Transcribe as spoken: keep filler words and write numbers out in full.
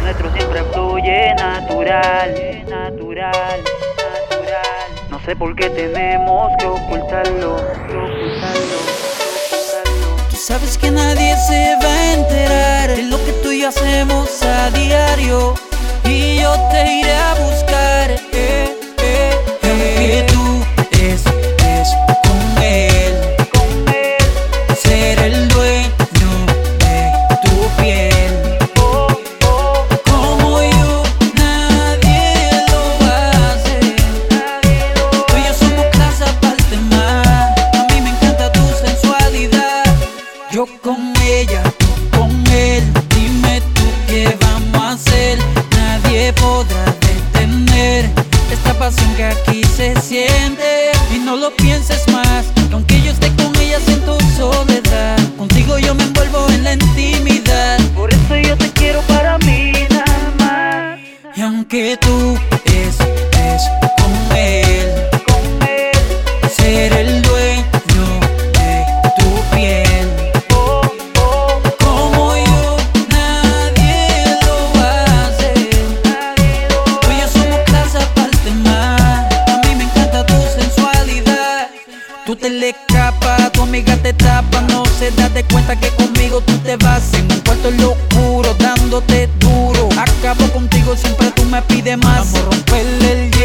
nuestro siempre fluye natural, natural, natural. No sé por qué tenemos que ocultarlo, que ocultarlo, que ocultarlo. Tú sabes que nadie se va a enterar de lo que tú y yo hacemos a diario, y yo te iré a buscar, eh, eh, eh. Aunque tú estés con él, Con él, ser el dueño de tu piel. oh, oh, Como yo, nadie lo va a hacer. nadie lo Tú y yo somos clase aparte más. A mí me encanta tu sensualidad. Yo con ella, tú con él. Dime tú qué vamos a hacer. Nadie podrá detener esta pasión que aquí se siente. Y no lo pienses más, que aunque yo esté con ella siento soledad. Contigo yo me envuelvo en la intimidad. Por eso yo te quiero para mí nada más. Y aunque tú estés con él, Con él, ser el dueño de tu piel. oh, oh, Como yo, nadie lo va a hacer. nadie lo Tú y yo somos clase aparte más. A mí me encanta tu sensualidad. Tú te le escapas, tu amiga te tapa. No se da de cuenta que conmigo tú te vas en un cuarto locuro, dándote duro. Acabo contigo, siempre tú me pides más. Vamos a romperle el